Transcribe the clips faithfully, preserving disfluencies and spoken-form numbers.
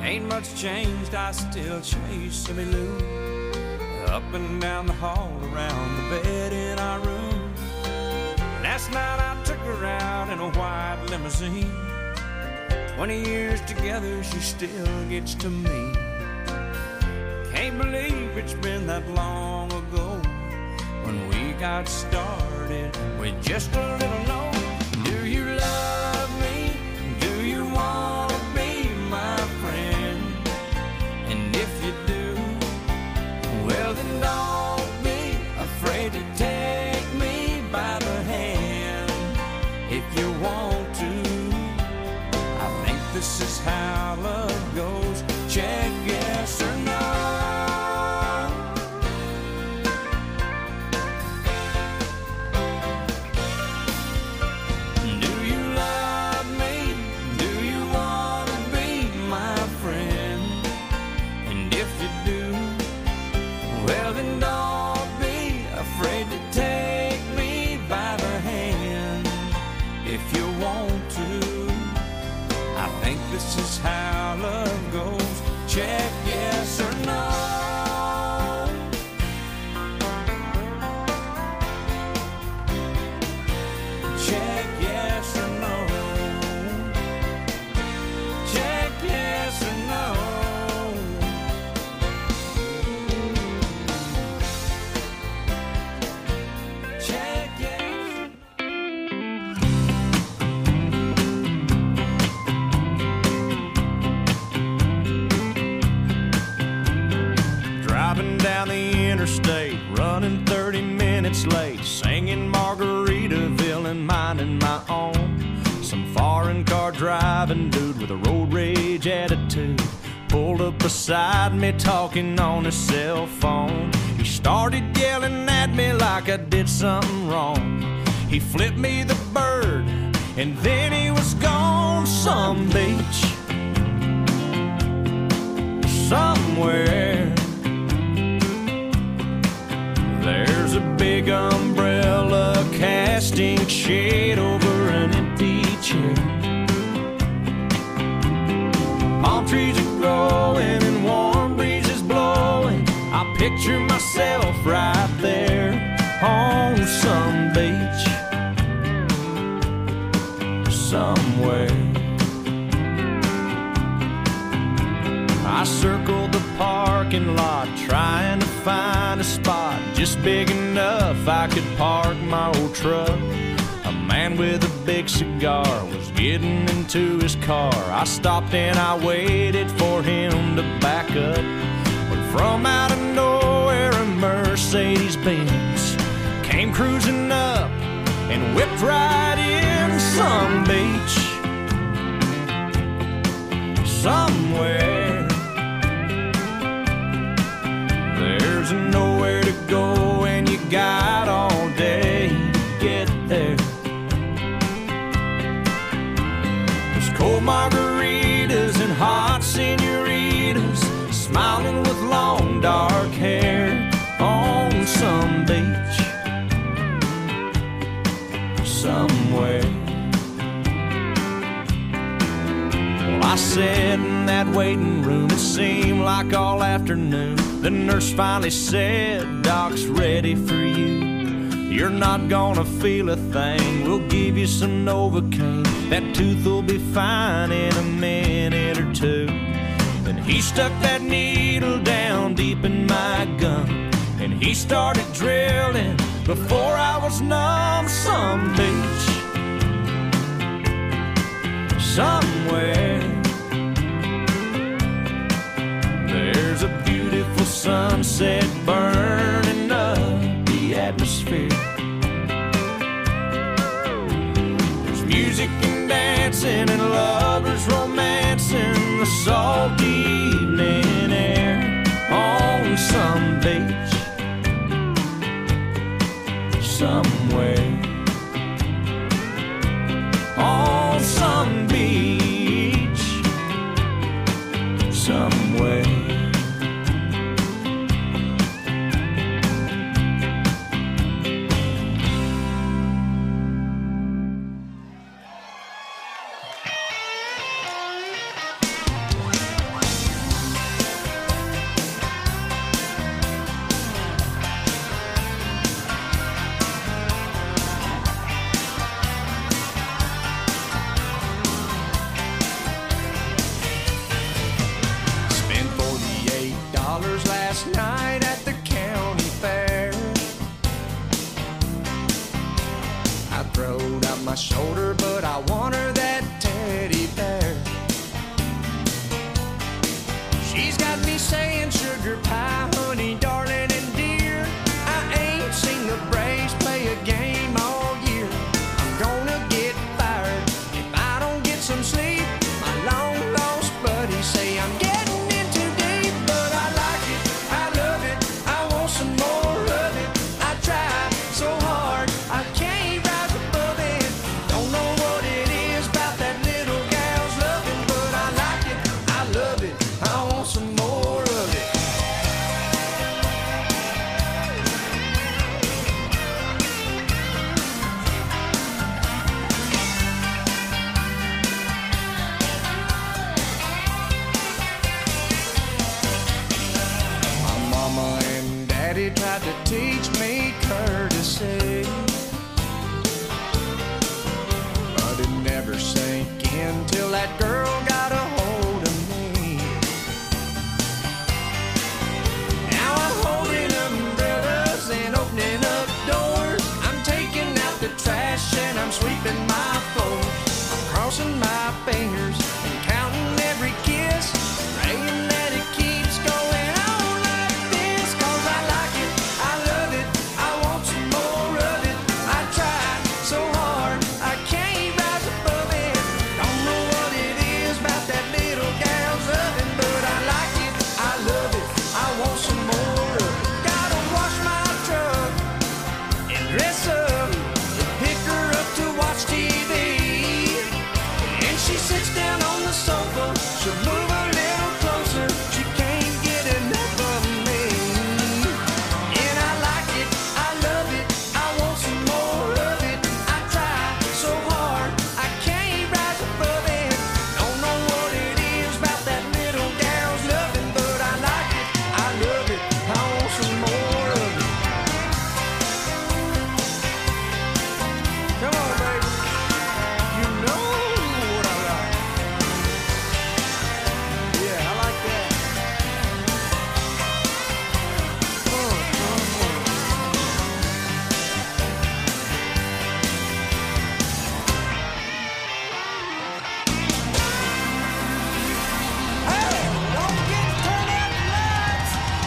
Ain't much changed, I still chase Simmy Lou up and down the hall, around the bed in our room. Last night I took her out in a white limousine. Twenty years together, she still gets to me. Can't believe it's been that long ago when we got started with just a little note. Do you love me? Do you want to be my friend? And if you do, well then don't be afraid to take me by the hand. If you want to, I think this is how love goes. Check yes or no. This is how love goes. Check yes or no. Check yes or no. Check yes or no. Check yes. Down the interstate, running thirty minutes late, singing Margaritaville and minding my own. Some foreign car driving dude with a road rage attitude pulled up beside me, talking on his cell phone. He started yelling at me like I did something wrong. He flipped me the bird and then he was gone. Some beach somewhere, there's a big umbrella casting shade over an empty chair. Palm trees are growing and warm breezes blowing. I picture myself right there on some beach somewhere. I circled the parking lot trying to find a spot just big enough I could park my old truck. A man with a big cigar was getting into his car. I stopped and I waited for him to back up. But from out of nowhere a Mercedes Benz came cruising up and whipped right in. Some beach somewhere, there's nowhere to go and you got all day to get there. There's cold margaritas and hot senoritas smiling with long dark hair on some beach somewhere. Well, I sat in that waiting room, it seemed like all afternoon. The nurse finally said, Doc's ready for you. You're not gonna feel a thing, we'll give you some Novocaine. That tooth will be fine in a minute or two. Then he stuck that needle down deep in my gum, and he started drilling before I was numb. Some beach somewhere, there's a beautiful sunset burning up the atmosphere. There's music and dancing and lovers romancing the salty evening air on some beach somewhere. On some beach somewhere. She's got me saying sugar pie, honey, darling, and dear. I ain't seen the Braves play a game all year. I'm gonna get fired if I don't get some sleep. My long lost buddies say I'm getting in too deep, but I like it, I love it, I want some more of it. I try so hard, I can't rise above it. Don't know what it is about that little gal's loving, but I like it, I love it, I want some more of it. My mama and daddy tried to teach me courtesy, but it never sank in till that girl got a hold of me. Now I'm holding umbrellas and opening up doors. I'm taking out the trash and I'm sweeping my floor. I'm crossing my fingers and counting every kiss, praying that it keeps going on like this. Cause I like it, I love it, I want some more of it. I try so hard, I can't rise above it. Don't know what it is about that little gal's loving, but I like it, I love it, I want some more of it. Gotta wash my truck and dress up to pick her up to watch T V. And she sits down on the sofa, she'll move a little closer, she can't get enough of me. And I like it, I love it, I want some more of it. I try so hard, I can't rise above it. Don't know what it is about that little gal's loving, but I like it, I love it, I want some more of it. Come on, baby, you know what I like. Yeah, I like that. Uh, uh, uh. Hey, don't forget to turn out the lights.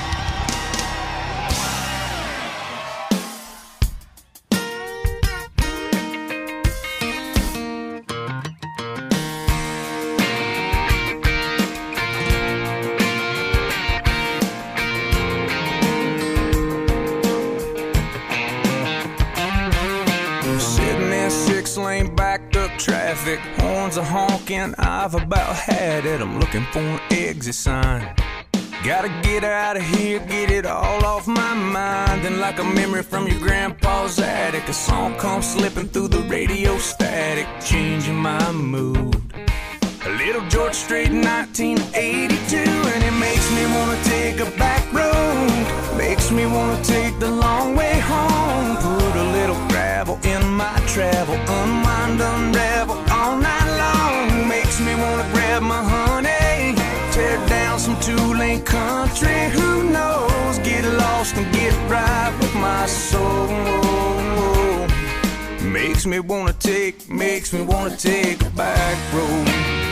Sitting in six lane backed up traffic, horns are honking, I've about had it. I'm looking for an exit sign. Gotta get out of here, get it all off my mind. Then like a memory from your grandpa's attic, a song comes slipping through the radio static, changing my mood. A little George Strait nineteen eighty-two, and it makes me wanna take a back road. Makes me wanna take the long way home. Put a little gravel in my travel, unwind, unravel all night long. Makes me wanna grab my honey, tear down some two-lane country. Who knows? Get lost and get right with my soul. Makes me wanna take, makes me wanna take a back road.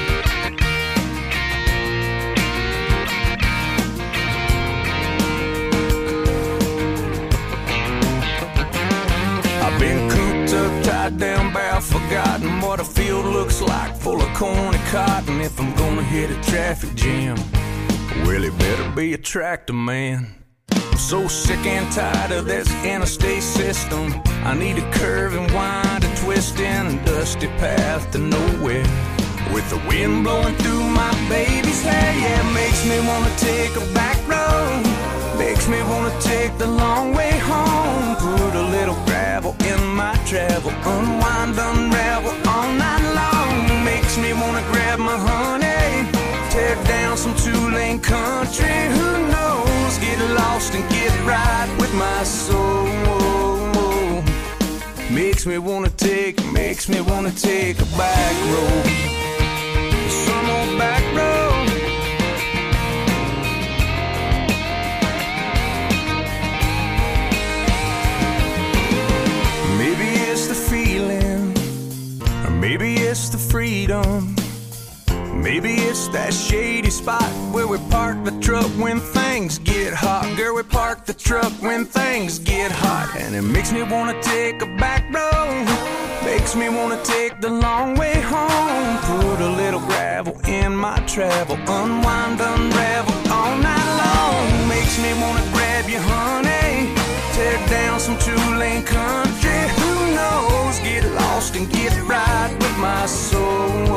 I've been cooped up, tied down, barrel, forgotten what a field looks like, full of corn and cotton. If I'm gonna hit a traffic jam, well, it better be a tractor man. I'm so sick and tired of this interstate system. I need a curve and wind, a twist in a dusty path to nowhere, with the wind blowing through my baby's hair. Yeah, it makes me wanna take a back road. Makes me wanna take the long way home. Put a little gravel in my travel, unwind, unravel all night long. Makes me wanna grab my honey, tear down some two-lane country. Who knows? Get lost and get right with my soul. Makes me wanna take, makes me wanna take a back road. Some old back road. Maybe it's the feeling, or maybe it's the freedom. Maybe it's that shady spot where we park the truck when things get hot. Girl, we park the truck when things get hot. And it makes me wanna take a back road, makes me wanna take the long way home. Put a little gravel in my travel, unwind, unravel all night long. Makes me wanna grab you, honey, tear down some two-lane country. Who knows, get lost and get right with my soul.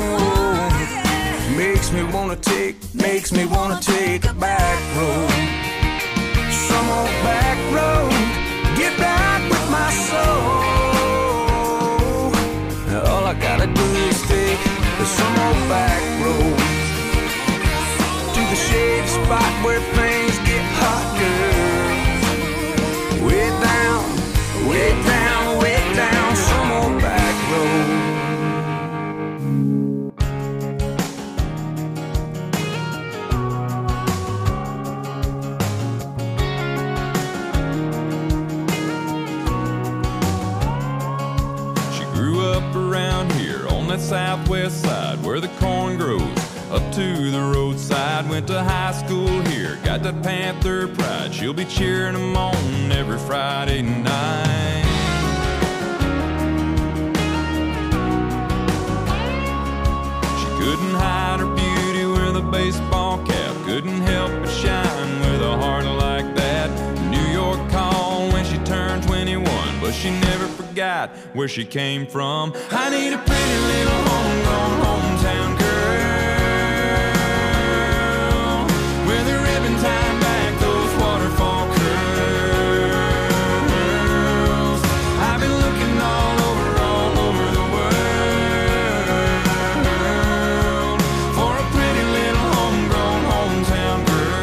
Makes me wanna take, makes me wanna take a back road. Some old back road, get right with my soul. All I gotta do is take some old back road to the shady spot where things get hot, girl. Way down, way down, way down, some old back road. Around here on that southwest side where the corn grows up to the roadside. Went to high school here, got that Panther pride. She'll be cheering them on every Friday night. She couldn't hide her beauty with a baseball cap, couldn't help but shine with a heart like that. New York called when she turned twenty-one, but she never forgot where she came from. I need a pretty little homegrown hometown girl with a ribbon tied back those waterfall curls. I've been looking all over, all over the world for a pretty little homegrown hometown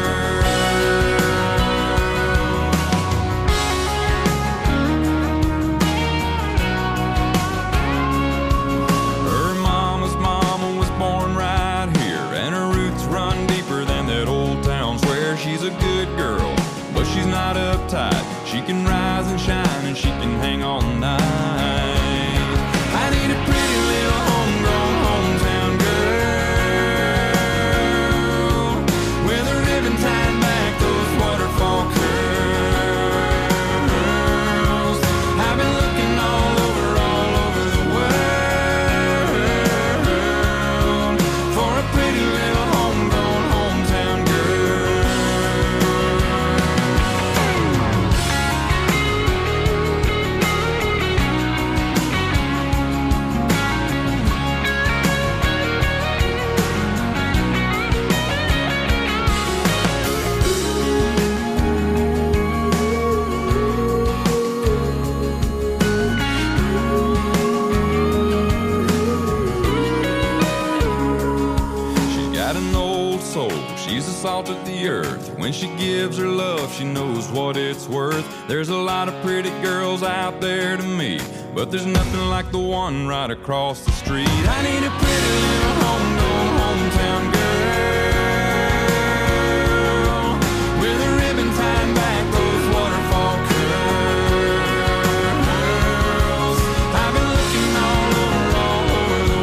uptight. She can rise and shine and she can hang all night. I need a pretty little homegrown hometown girl with a ribbon tied back those waterfall curls. I've been looking all over, all over the world for a pretty little homegrown hometown girl. She's the salt of the earth. When she gives her love, she knows what it's worth. There's a lot of pretty girls out there to me, but there's nothing like the one right across the street. I need a pretty little homegrown hometown girl with a ribbon tied back those waterfall curls. I've been looking all over, all over the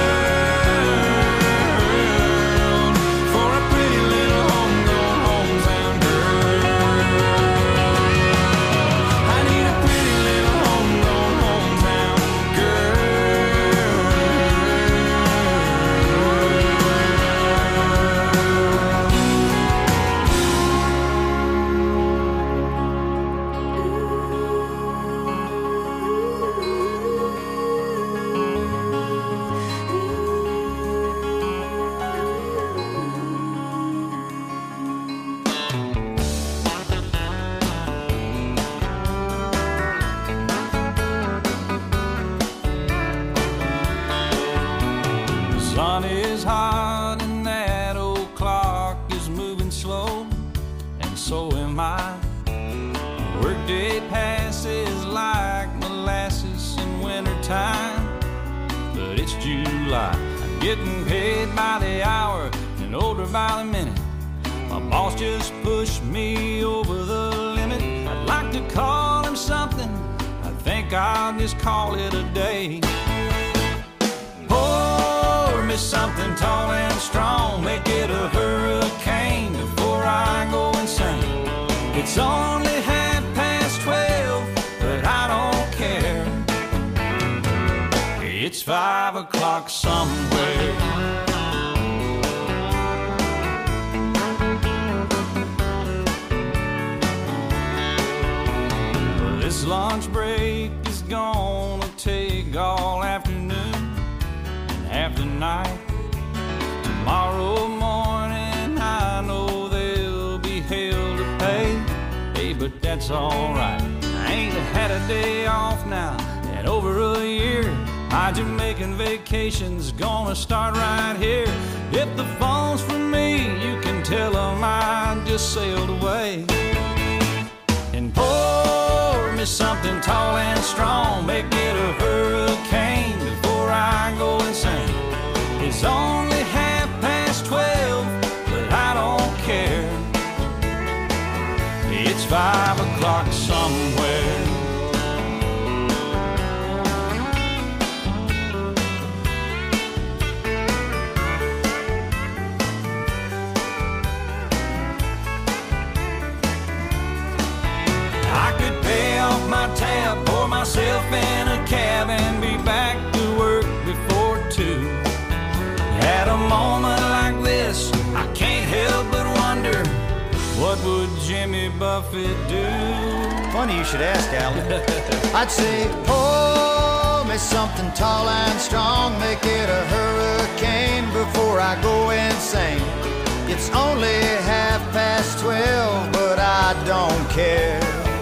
world for a pretty little homegrown hometown girl. I need a pretty little homegrown hometown The sun is hot and that old clock is moving slow, and so am I. Workday passes like molasses in wintertime, but it's July. I'm getting paid by the hour and older by the minute. My boss just pushed me over the limit. I'd like to call him something, I think I'll just call it a day. Pour me me something tall and strong, make it a hurricane before I go insane. It's only half past twelve, but I don't care. It's five o'clock somewhere. This lunch break is gonna take all afternoon and half the night. Tomorrow morning I know there'll be hell to pay. Hey, but that's alright. I ain't had a day off now in over a year. My Jamaican vacation's gonna start right here. If the phone's for me, you can tell them I just sailed away. And pour me something tall and strong, make it a hurricane before I go insane. It's only half past twelve, but I don't care. It's five o'clock somewhere. My tab, pour myself in a cab and be back to work before two. At a moment like this, I can't help but wonder, what would Jimmy Buffett do? Funny you should ask, Alan. I'd say, pour me something tall and strong, make it a hurricane before I go insane. It's only half past twelve, but I don't care.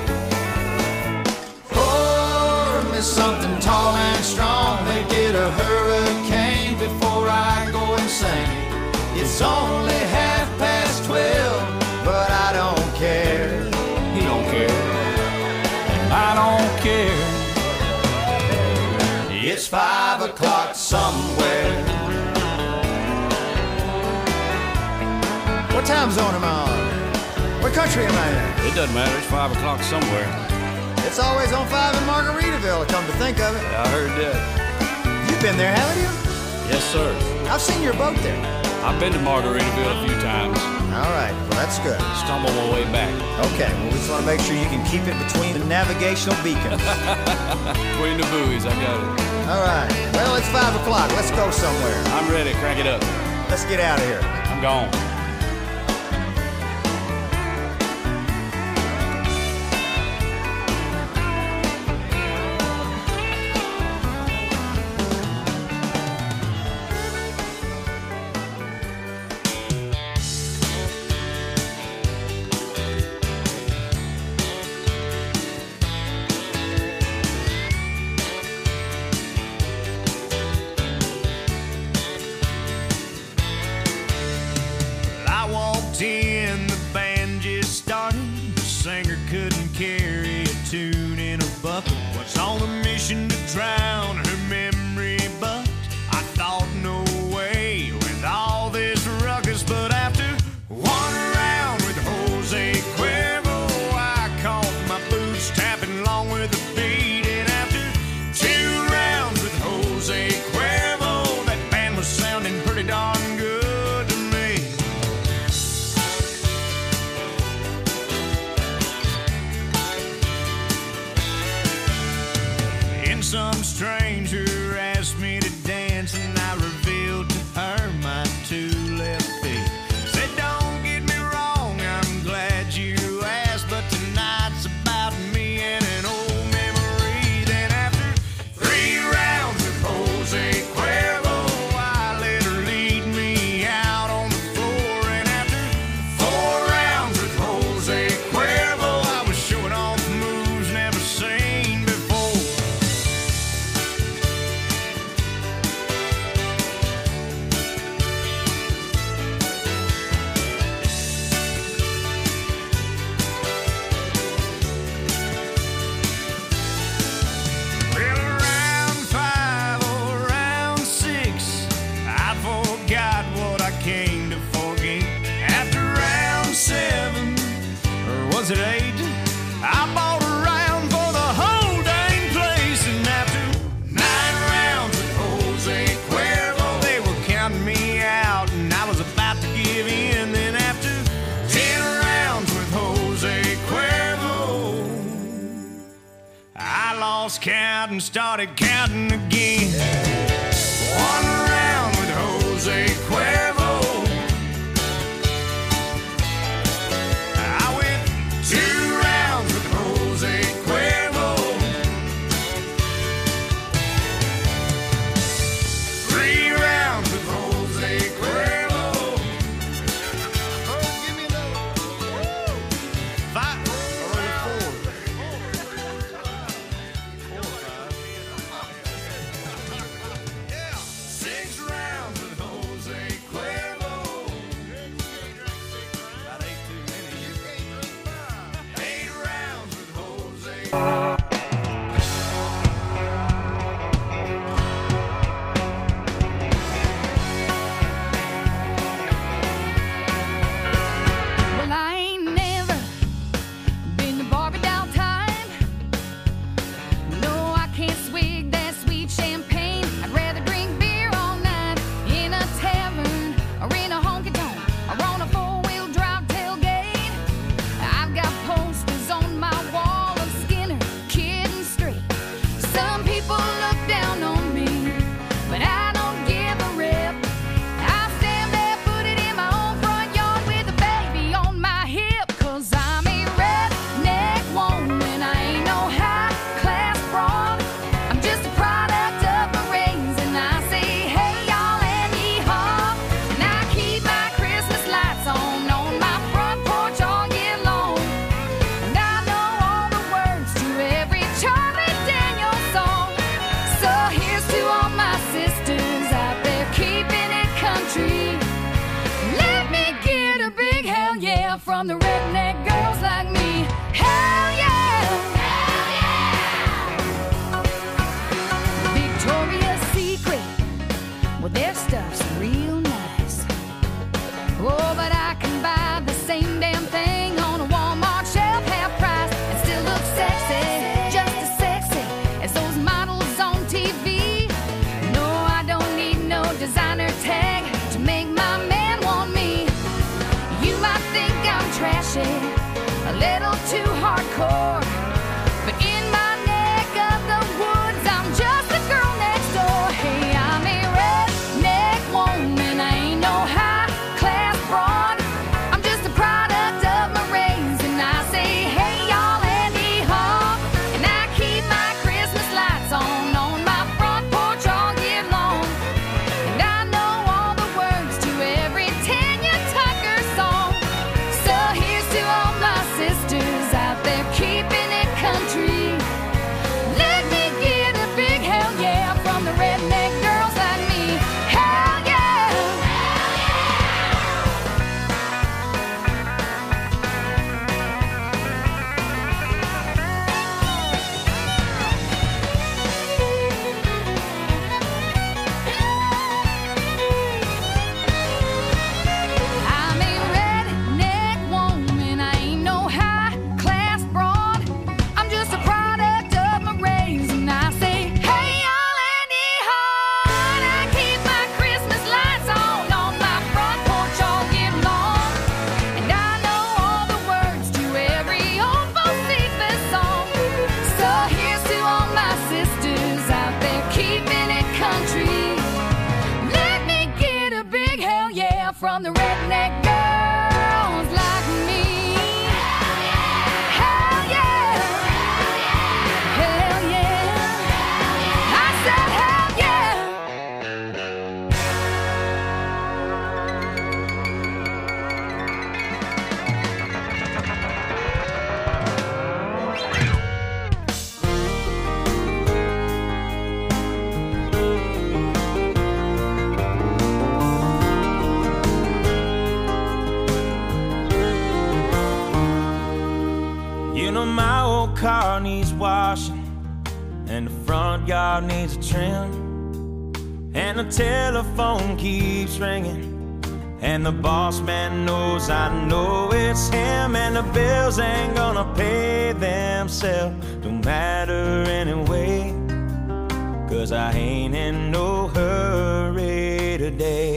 Something tall and strong, make it a hurricane before I go insane. It's only half past twelve, but I don't care. He don't care, and I don't care. It's five o'clock somewhere. What time zone am I on? What country am I in? It doesn't matter, it's five o'clock somewhere. It's always on five in Margaritaville, come to think of it. I heard that. You've been there, haven't you? Yes, sir. I've seen your boat there. I've been to Margaritaville a few times. All right, well, that's good. Stumble my way back. Okay, well, we just want to make sure you can keep it between the navigational beacons. Between the buoys, I got it. All right, well, it's five o'clock. Let's go somewhere. I'm ready. Crank it up. Let's get out of here. I'm gone. lost count and started counting again. One round with Jose Cuervo. I went two rounds with Jose Cuervo. Three rounds with Jose Cuervo. Oh, give me another. Five. From the redneck girls like me, hell yeah, hell yeah. Victoria's Secret, well their stuff's real nice. Oh, but I can buy the same damn thing on a Walmart shelf, half price, and still look sexy, just as sexy as those models on T V. No, I don't need no designer tag to make my man want me. You might think I'm trashy, a little too hardcore, but in my neck of the woods, I'm just a girl next door. Hey, I'm a redneck woman, I ain't no high-class broad. I'm just a product of my race, and I say, hey, y'all, and hee-haw. And I keep my Christmas lights on, on my front porch all year long. And I know all the words to every Tanya Tucker song. So here's to all my sisters out there keeping it country. Let me get a big hell yeah from the redneck girls like me. Hell yeah! Hell I'm a redneck woman, I ain't no high-class broad. I'm just a product of my race, and I say, hey, y'all, and hee-haw. And I keep my Christmas lights on, on my front porch all year long. And I know all the words to every old Bocephus song. So here's to all my sisters out there keeping it country. Let me get a big hell yeah from the redneck girls like me. Hell yeah! Hell yeah! I said hell yeah! You know my old car needs washing, and the front yard needs a trim, and the telephone keeps ringing, and the boss man knows I know it's him, and the bills ain't gonna pay themselves, don't matter anyway, 'cause I ain't in no hurry today.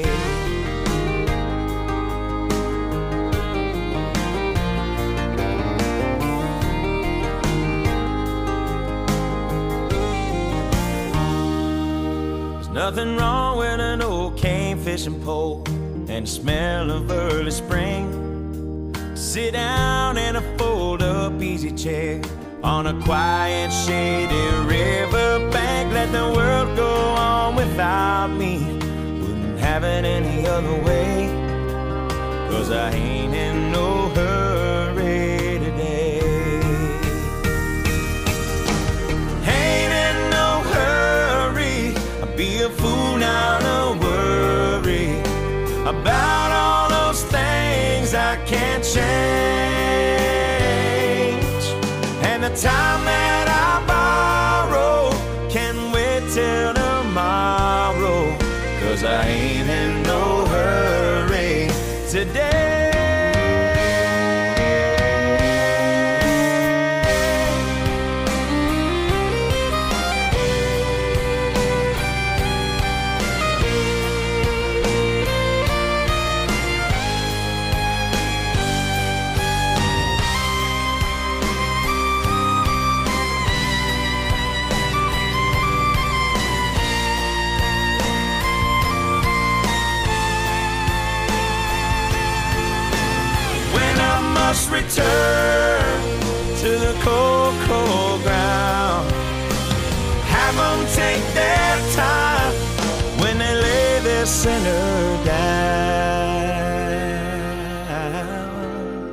Nothing wrong with an old cane fishing pole and the smell of early spring. Sit down in a fold-up easy chair on a quiet, shady riverbank. Let the world go on without me. Wouldn't have it any other way, 'cause I ain't in no hurry today. Ain't in no hurry. I'd be a fool now to worry about all those things I can't change. And the time that I borrow can wait till tomorrow, 'cause I ain't in no hurry today. Must return to the cold, cold ground. Have them take their time when they lay their sinner down.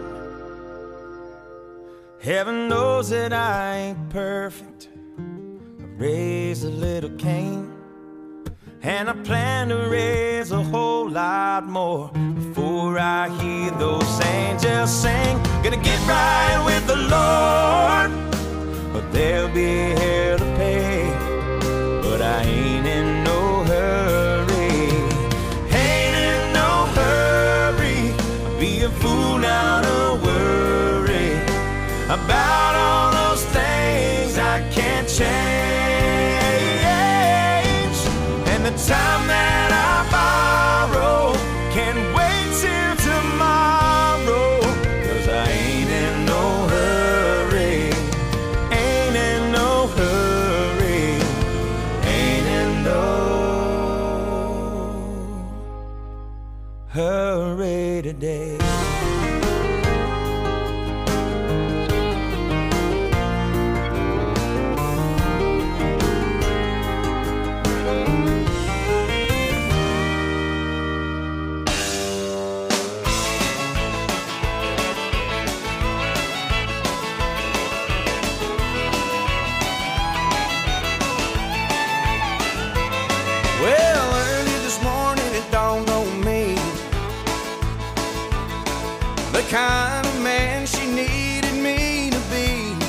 Heaven knows that I ain't perfect. I raised a little Cain, and I plan to raise a whole lot more before I hear those angels sing. Gonna get right with the Lord, but there'll be hell to pay. But I ain't in no hurry. Ain't in no hurry. I'd be a fool now to worry about all those things I can't change. And the time that I borrow can wait till tomorrow, 'cause I ain't in no hurry. Ain't in no hurry. Ain't in no hurry today. Well, early this morning it dawned on me, the kind of man she needed me to be.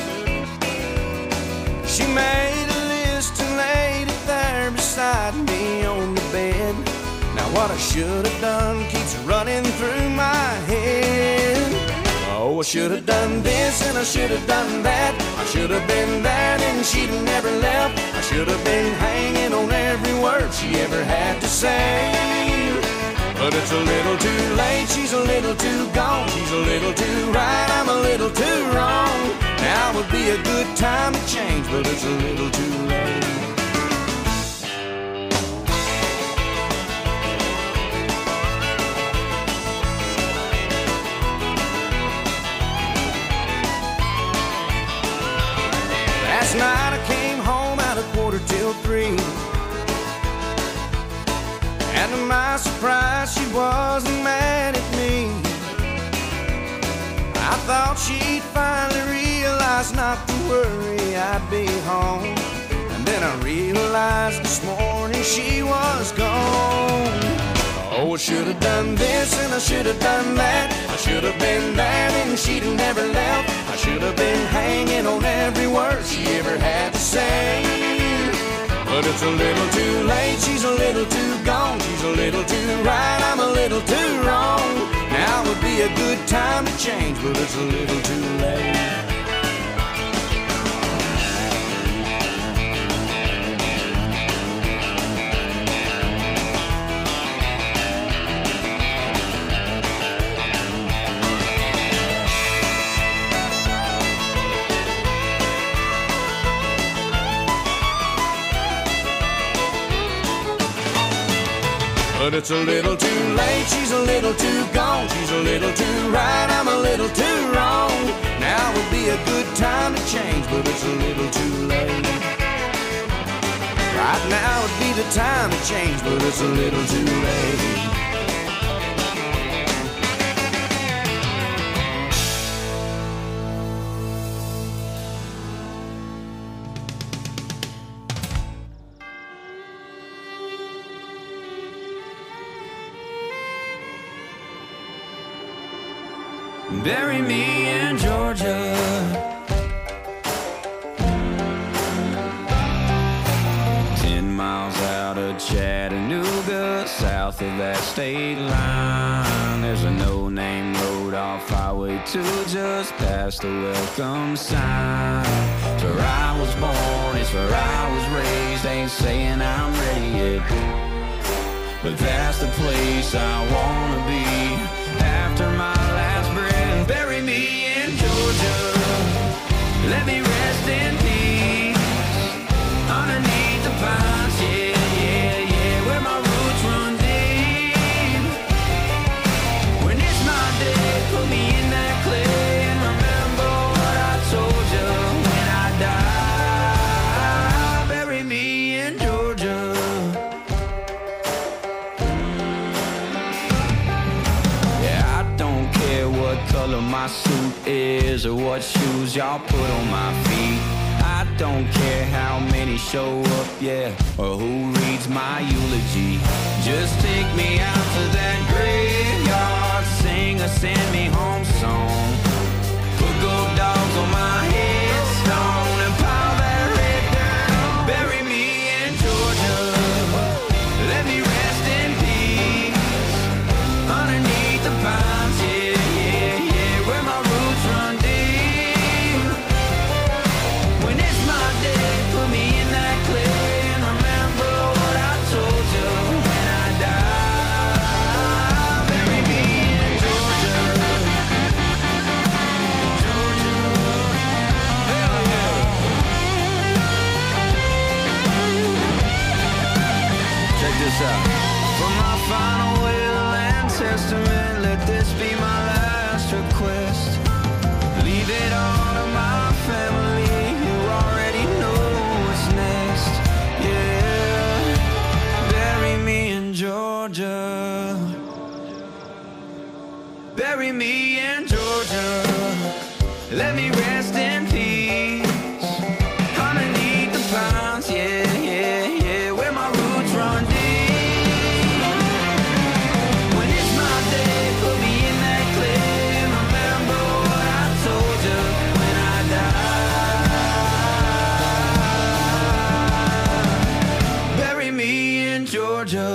She made a list and laid it there beside me on the bed. Now what I should have done keeps running through my head. Oh, I should have done this and I should have done that. I should have been that and she'd have never left. I should have been hanging on every word she ever had to say. But it's a little too late, she's a little too gone. She's a little too right, I'm a little too wrong. Now would be a good time to change, but it's a little too late. Last night I came home at a quarter till three, and to my surprise she wasn't mad at me. I thought she'd finally realize not to worry, I'd be home. And then I realized this morning she was gone. Oh, I should have done this and I should have done that. I should have been that and she'd have never left. I should have been hanging on every word she ever had to say. But it's a little too late, she's a little too gone. She's a little too right, I'm a little too wrong. Now would be a good time to change, but it's a little too late. but it's a little too late. She's a little too gone. She's a little too right. I'm a little too wrong. Now would be a good time to change, but it's a little too late. Right now would be the time to change, but it's a little too late. Bury me in Georgia. Ten miles out of Chattanooga, south of that state line, there's a no-name road off Highway two, just past the welcome sign. It's where I was born, it's where I was raised. Ain't saying I'm ready yet, but that's the place I wanna be after my last breath. Bury me in Georgia, let me rest in peace underneath the pines, yeah, yeah, yeah, where my roots run deep. When it's my day, put me in that clay and remember what I told you when I die. Bury me in Georgia. Yeah, I don't care what color my suit is or what shoes y'all put on my feet. I don't care how many show up, yeah, or who reads my eulogy. Just take me out to that graveyard, sing a send me home song. Put gold dogs on my headstone and pile that red dirt. Bury me in Georgia, let me rest in peace underneath the pines, yeah, yeah, yeah, where my roots run deep. When it's my day, put me in that clay and remember what I told you when I die. Bury me in Georgia, Georgia, hell yeah. Check this out. For my final will and testament, let this be my last request. Leave it all to my family, you already know what's next. Yeah, bury me in Georgia. Bury me in Georgia. Let me rest in peace underneath the pines, yeah, yeah, yeah, where my roots run deep. When it's my day, put me in that clay and remember what I told you when I die. Bury me in Georgia.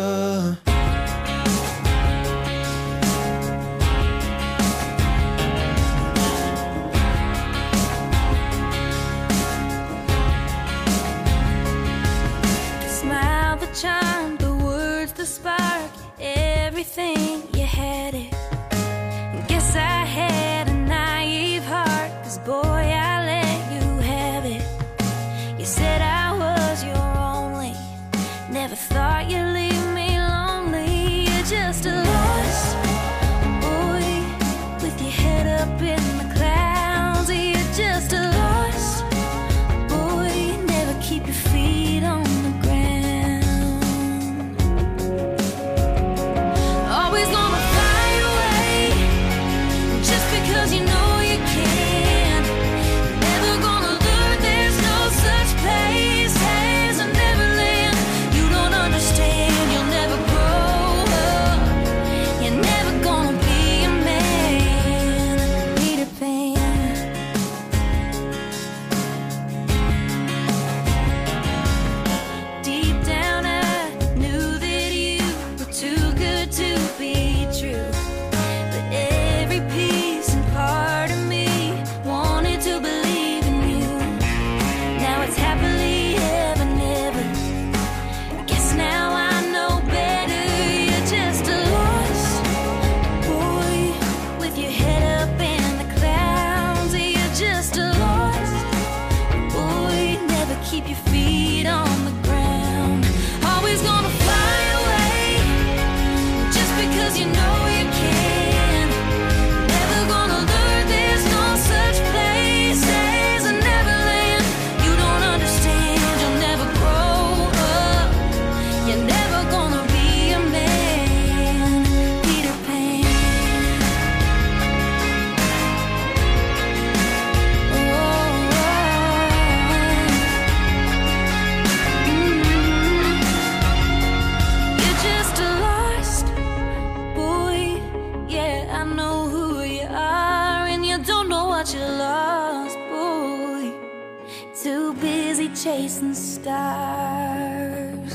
chasing stars.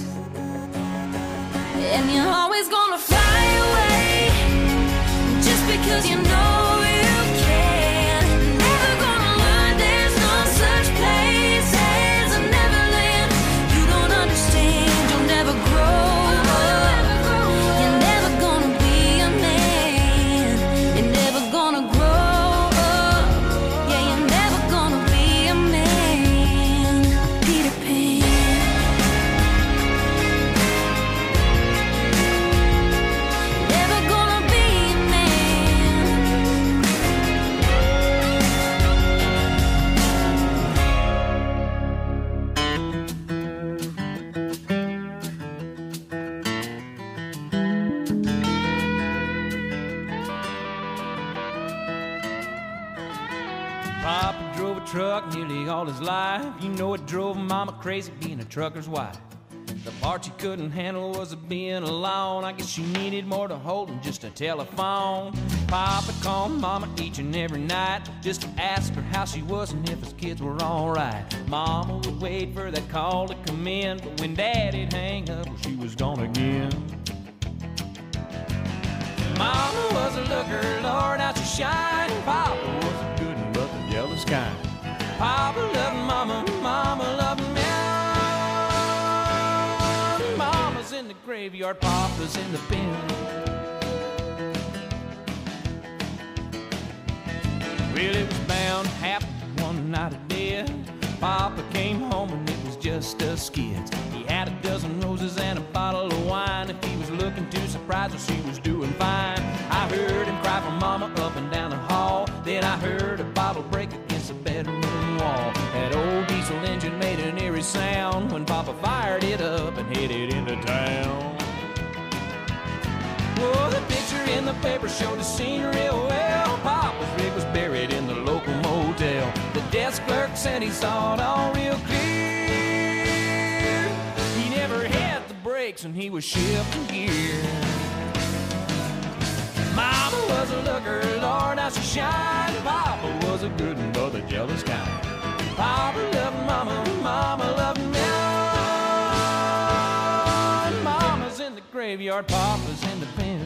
And you're always gonna fly away just because you know you can. Never gonna learn there's no such place as a Neverland. You don't understand, you'll never grow up. You're never gonna be a man. You're never gonna grow up. Yeah, you're never gonna be a man. Peter Pan. Never gonna be a man. Papa drove a truck nearly all his life. You know it drove Mama crazy being a trucker's wife. The part she couldn't handle was being alone. I guess she needed more to hold than just a telephone. Papa called Mama each and every night just to ask her how she was and if his kids were alright. Mama would wait for that call to come in, but when Daddy'd hang up, well, she was gone again. Mama was a looker, Lord, how she shined. Papa was a good one, but the jealous kind. Papa loved Mama, Mama loved me. Mama's in the graveyard, Papa's in the pen. Well, it was bound to happen one night of death. Papa came home and it was just us kids. He had a dozen roses and a bottle of wine. If he was looking too surprised, well, she was doing fine. I heard him cry for Mama up and down the hall. Then I heard a bottle break against the bedroom wall. That old diesel engine made an eerie sound when Papa fired it up and headed into town. Oh, the picture in the paper showed the scene real well. Papa's rig was buried in the local motel. The desk clerk said he saw it all real clear. He never had the brakes and he was shifting gear. Mama was a looker, Lord, how she shined. Papa was a good one, but the jealous kind. Papa loved Mama, Mama loved me. Mama's in the graveyard, Papa's in the pen.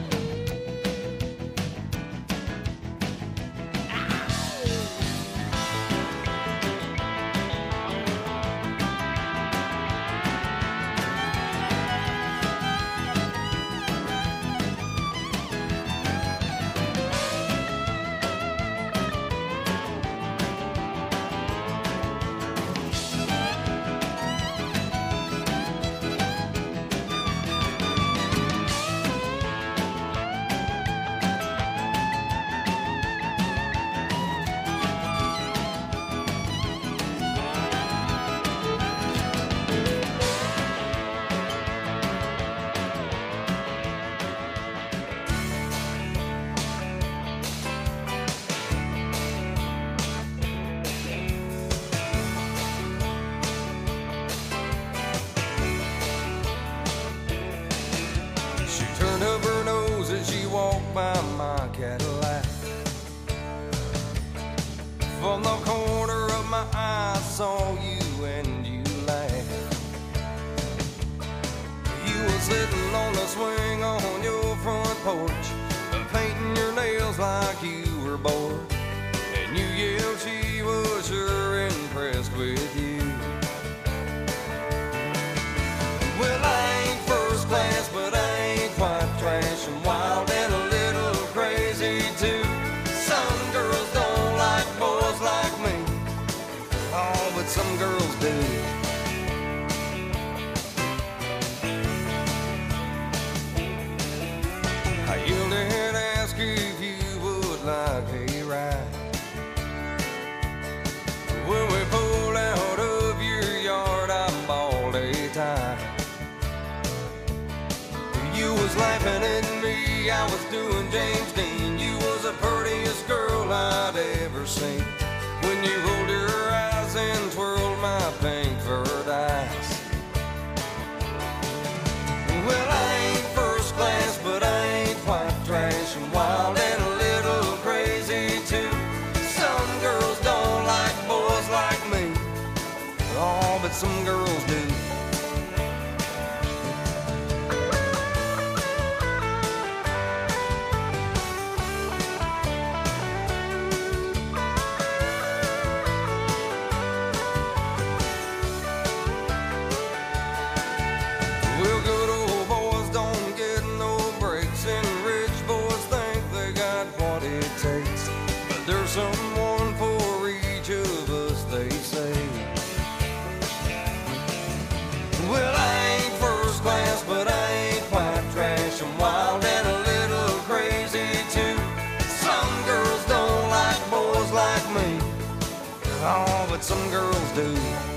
By my Cadillac. From the corner of my eye, I saw you and you laughed. You were sitting on the swing on your front porch, painting your nails like you were bored. And you yelled she was sure impressed with you. Well, I ain't first class, but I ain't quite trash and wild and a little crazy too. Some girls don't like boys like me, oh, but some girls do. I yelled and asked if you would like a ride. When we pulled out of your yard, I bawled a tie. You was laughing at me, I was doing James Dean. You was the prettiest girl I'd ever seen. When you rolled your eyes and twirled my pink furred eyes. Well, I ain't first class, but I ain't quite trash and wild and a little crazy too. Some girls don't like boys like me, oh, but some girls do. Well, good old boys don't get no breaks, and rich boys think they got what it takes. But there's someone for each of us, they say. Well, I ain't first class, but I ain't quite trash. I'm wild and a little crazy too. Some girls don't like boys like me. Oh, but some girls do.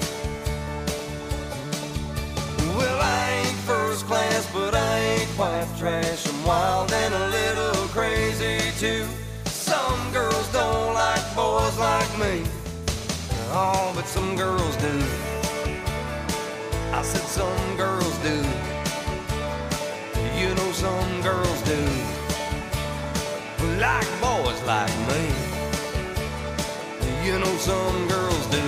Well, I ain't first class, but I ain't quite trash. I'm wild and a little crazy too. Some girls don't like boys like me. Oh, but some girls do. I said some girls do. You know some girls do. Like boys like me. You know some girls do.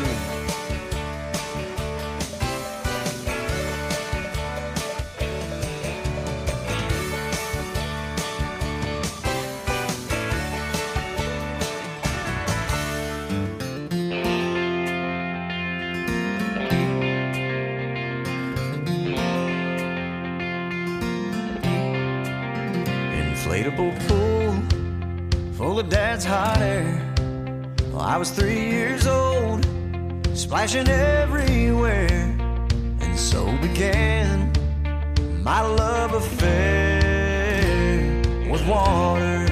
Inflatable pool full of dad's hot air. Well, I was three years old, splashing everywhere, and so began my love affair with water.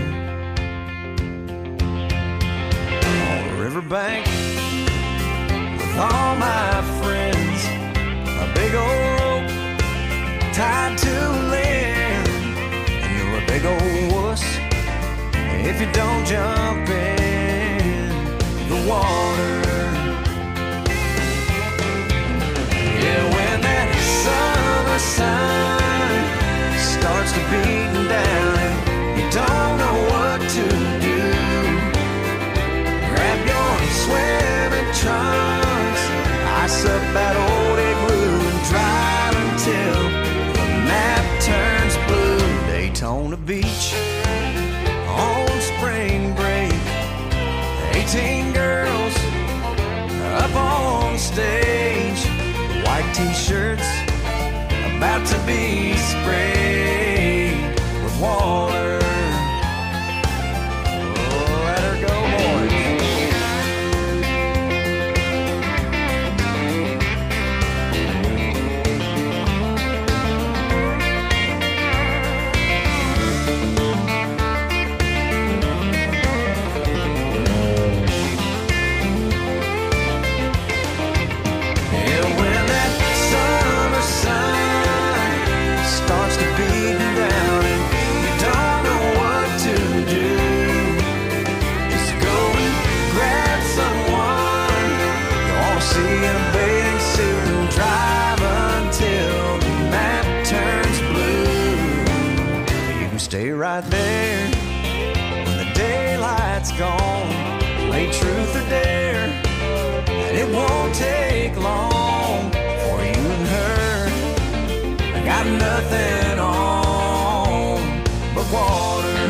On the riverbank with all my friends, a big old rope tied to land. You're a big old wuss if you don't jump in the water. Yeah, when that summer sun starts to beat down and you don't know what to do, grab your swimming trunks, ice up that old igloo and drive until the map turns blue. Daytona Beach on spring break, eighteen girls up on stage, white t-shirts about to be sprayed with water. Oh, let her go, boys. Stay right there when the daylight's gone. Play truth or dare, and it won't take long for you and her. I got nothing on but water.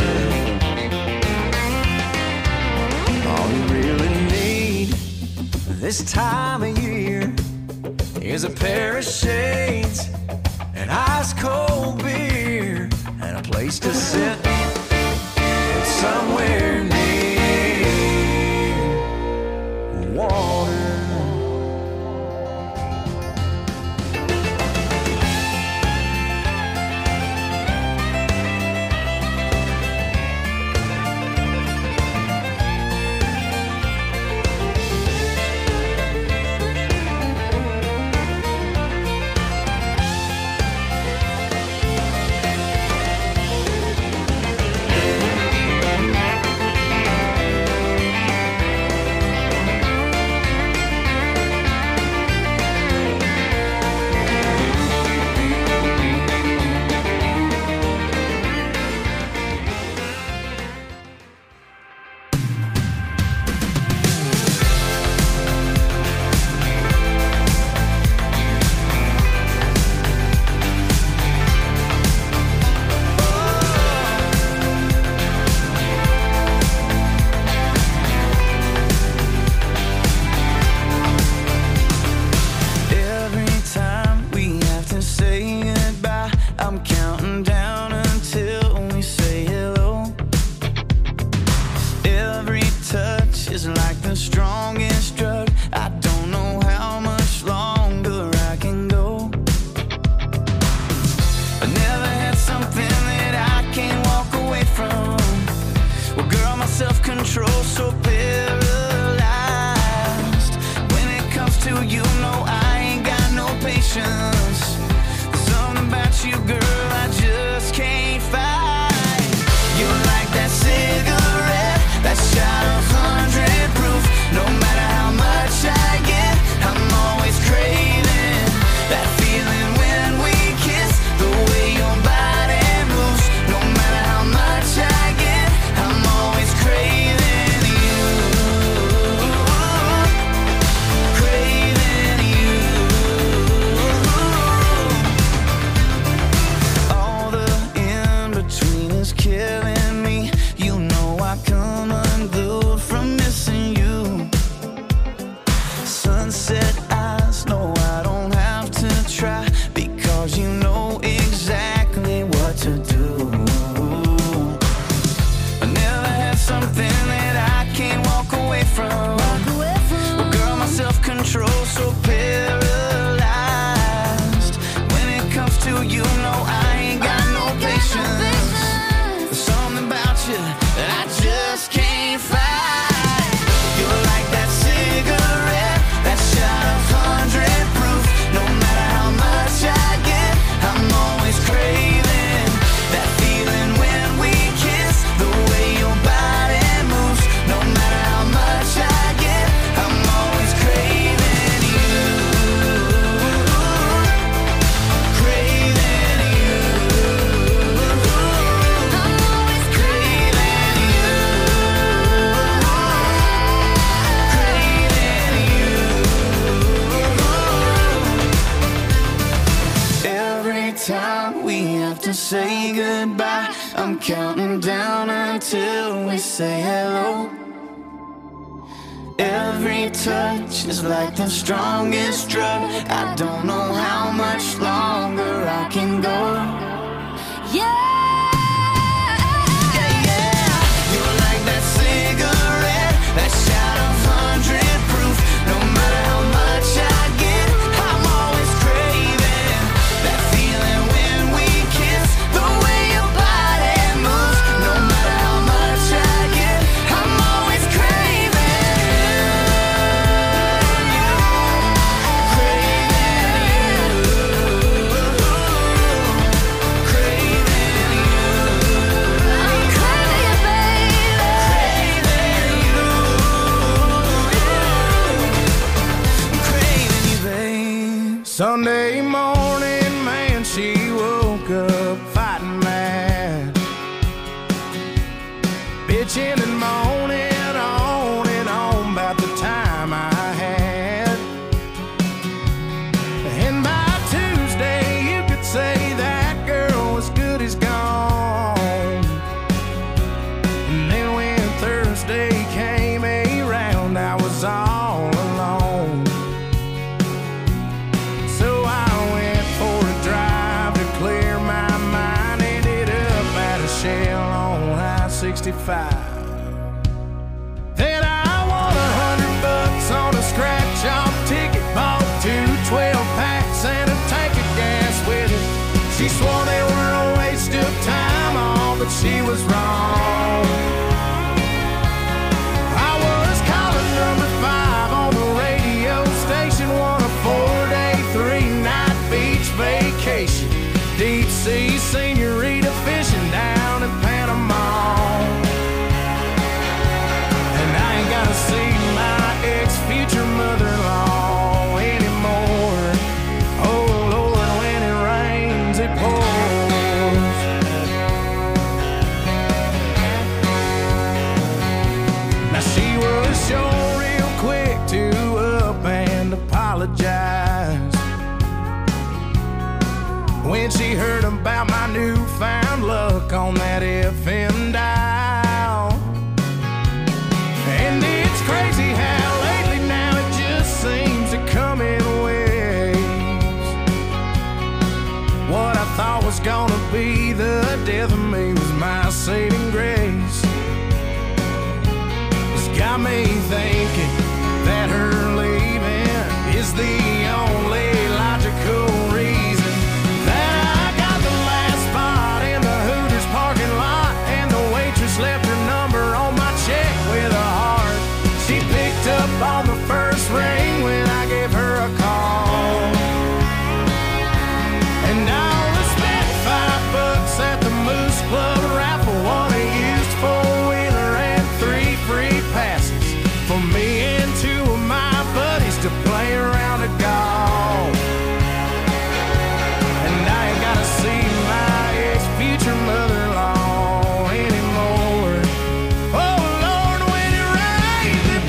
All you really need this time of year is a pair of shades, an ice cold beer, and a place to sit. It's somewhere near water. the strongest drug. I don't know how much longer I can go. I never had something that I can't walk away from. Well, girl, my self-control so paralyzed. When it comes to you, no, I ain't got no patience. There's something about you, girl, I just can't fight. You're like that cigarette, that shot of hundred proof. No matter how much I get, I'm always craving that feeling when we kiss. The way your body moves. No matter how much I get, I'm always craving you. Craving you. All the in-between is killing me. You know I come unglued from missing you. Sunset eyes, no, I don't have to try, because you know exactly what to do. I never had something that I can't walk away from. Well, girl, my self-control so paralyzed. When it comes to you, no, I ain't got no patience. There's something about you that I just can't fight. You're like that cigarette, that shot of hundred proof. No matter how much I get, I'm always craving that feeling when we kiss. The way your body moves. No matter how much I get, I'm always craving you. Craving you. I'm always craving you. Every time we have to say goodbye, I'm counting down until we say hello. Every touch is like the strongest drug. I don't know how much longer I can go. Yeah, yeah. You're like that cigarette, that shot of hundred proof. No matter how much I get, I'm always craving that feeling when we kiss. The way your body moves. No matter how much I get, I'm always craving you. Craving you. Craving you. I'm craving you, baby. Craving you. I'm craving you, babe. Sunday morning, man, she woke up fighting mad, bitching and moaning on and on about the time I had. And by Tuesday, you could say that girl was good as gone. And then when Thursday came around, I was all alone. So I went for a drive to clear my mind. Ended up at a Shell on I sixty-five. Then I won a hundred bucks on a scratch-off ticket. Bought two twelve packs and a tank of gas with it. She swore they were a waste of time, all, but she was wrong. I was calling number five on the radio station. Won a four-day, three-night beach vacation. Deep sea senorita fishing down in Panama. And I ain't gotta see my ex-future mother-in-law anymore. Oh Lord, when it rains, it pours. Now she was sure real quick to up and apologize when she heard about my newfound luck on that F M dial. And it's crazy how lately now it just seems to come in waves. What I thought was gonna be the death of me was my saving grace. It's got me thinking that her leaving is the only logical reason that I got the last spot in the Hooters parking lot, and the waitress left her number on my check with a heart. She picked up on the first ring when I gave her a call, and I only spent five bucks at the Moose Club raffle, won a used four-wheeler and three free passes for me and two of my buddies to play around a golf. And I ain't gotta see my ex-future mother-in-law anymore. Oh Lord, when it rains it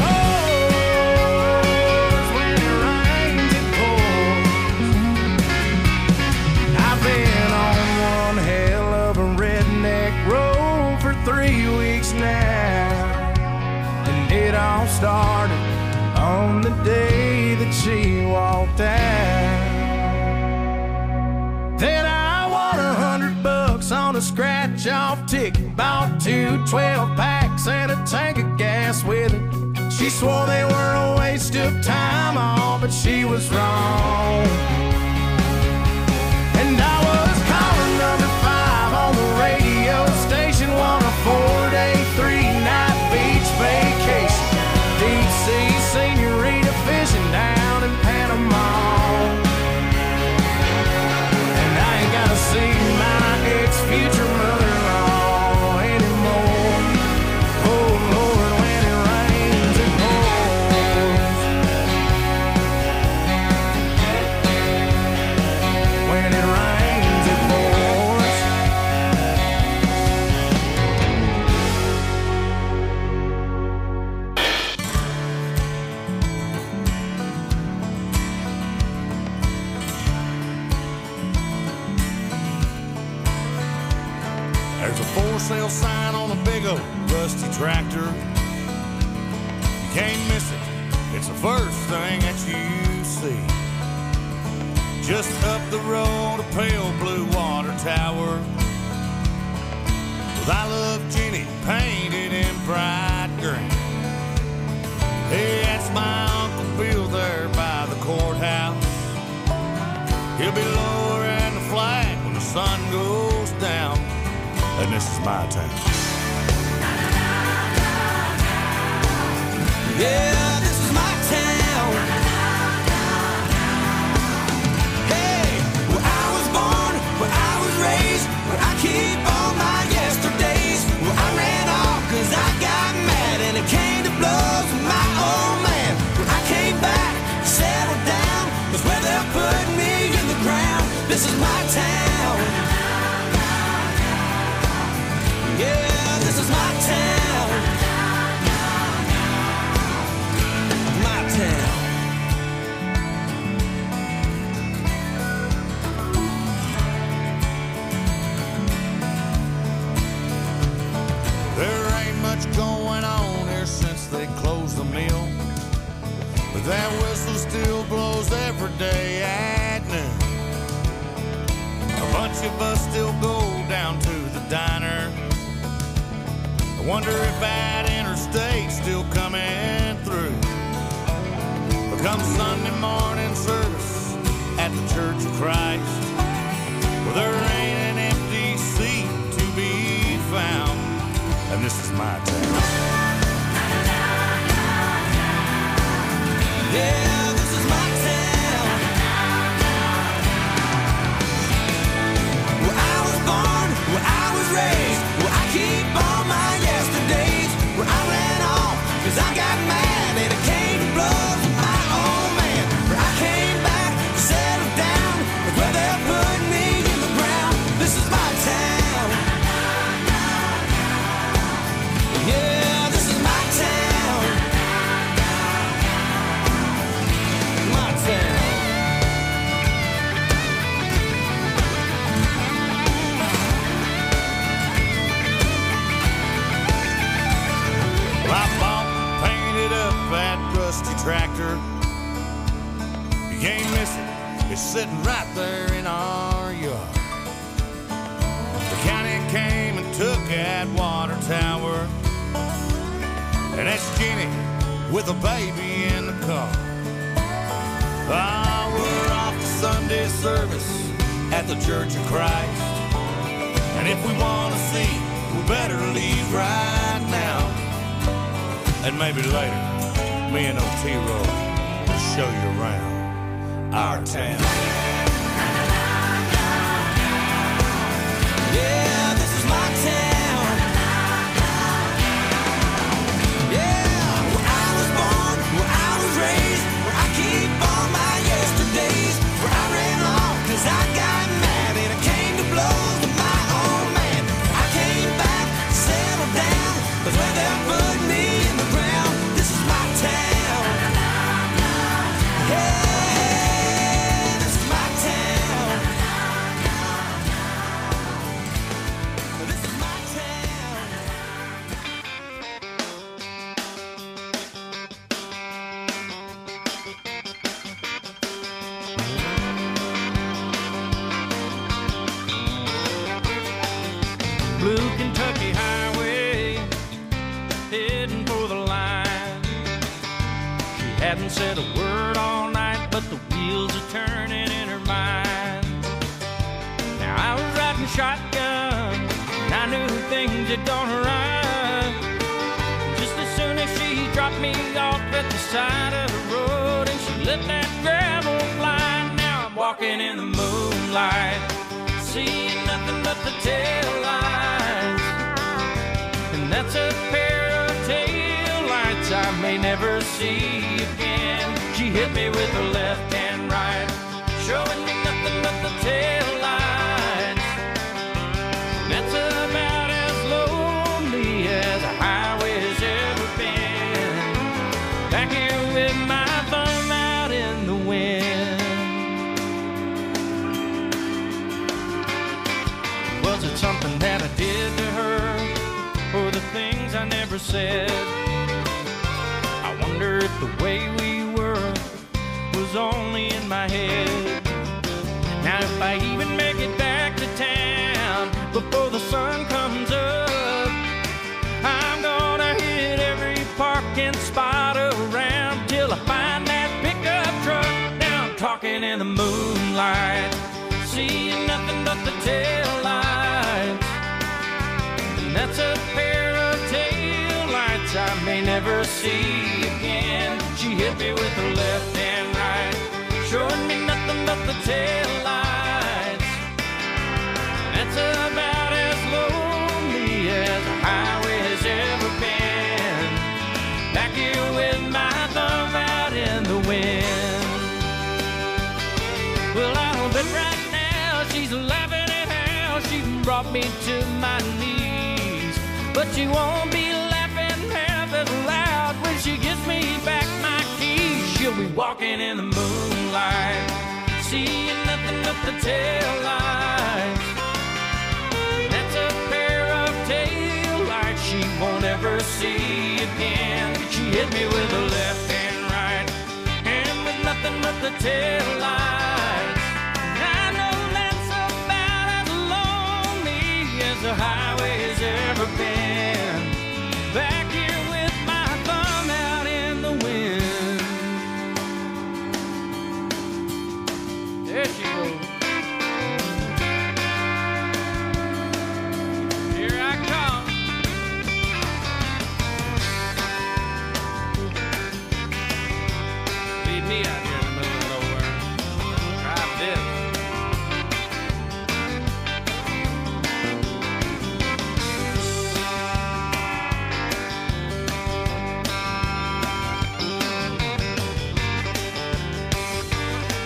pours, when it rains it pours. I've been on one hell of a redneck road for three weeks now, and it all started on the day that she walked out. Then I won a hundred bucks on a scratch-off ticket, bought two twelve packs and a tank of gas with it. She swore they were a waste of time, all but she was wrong. And I was caller number five on the radio station, won a four-day, three-night beach vacation, deep sea senorita fishing down in Panama. And I ain't gotta see my ex-future mother-in-law anymore. Oh Lord, when it rains it pours, when it rains it pours. There's a for sale sign on a big old rusty tractor. You can't miss it, it's the first thing that you see. Just up the road, a pale blue water tower with I Love Jenny painted in bright green. Hey, that's my Uncle Bill there by the courthouse. He'll be lowering the flag when the sun goes down. And this is my town. Yeah, this is my town. Hey, where I was born, where I was raised, where I keep all my yesterdays, where I ran off cause I got mad and it came to blows with my old man. Where I came back, settled down, was where they'll put me in the ground. This is my town. Yeah, this is my town. My town. There ain't much going on here since they closed the mill, but that whistle still blows every day at noon. A bunch of us still go down to the diner. I wonder if that interstate's still coming through. But come Sunday morning service at the Church of Christ, well, there ain't an empty seat to be found. And this is my town. Yeah, this is my town. Where I was born, where I was raised, where I keep all my yesterdays, where I ran off cause I got mad and it came to blows with my old man. Where I came back, settled down, where they'll put me in the ground. This is my town. Yeah, this is my town. My town. Well, I bought and painted up that rusty tractor. You can't miss it, it's sitting right there in our yard. The county came and took that water tower, and that's Jenny with a baby in the car. Ah, we're off to Sunday service at the Church of Christ. And if we want to see, we better leave right now. And maybe later, me and Otero will show you around our town. Yeah, this is my town. Yeah, where I was born, where I was raised, where I keep all my yesterdays, where I ran off cause I got mad and I came to blows with my own man. I came back, settled down, but where they put me in the ground, this is my town. Hey, this is my town. This is my town. Blue Kentucky Highway, heading for the line. She hadn't said a word all night, but the wheels are turning in her mind. Now I was riding shotgun, and I knew things had gone right. Just as soon as she dropped me off at the side of the road, and she let that gravel fly. Now I'm walking in the moonlight, seeing nothing but the tail lights. And that's a pair of tail lights I may never see again. She hit me with her left and right, showing me nothing but the tail lights. And that's about as lonely as a highway has ever been. Back here with my thumb out in the wind. Was it something that I did to her, or the things I never said? I wonder if the way we were was only in my head. Now if I even make it back to town before the sun comes up, I'm gonna hit every parking spot around till I find that pickup truck. Now I'm talking in the moonlight, seeing nothing but the tail lights. And that's a pair of tail lights I may never see again. She hit me with her left and right, showing me nothing but the tail lights. That's about as lonely as a highway has ever been. Back here with my thumb out in the wind. Well, I don't bet right now she's laughing at how she brought me to my knees. But she won't be laughing half as loud when she gives me back my keys. She'll be walking in the moonlight, seeing nothing but the tail lights. That's a pair of tail lights she won't ever see again. She hit me with her left and right, and with nothing but the tail lights. I know that's about as lonely as the highway has ever been. Back here with my thumb out in the wind. There she goes. Here I come. Leave me a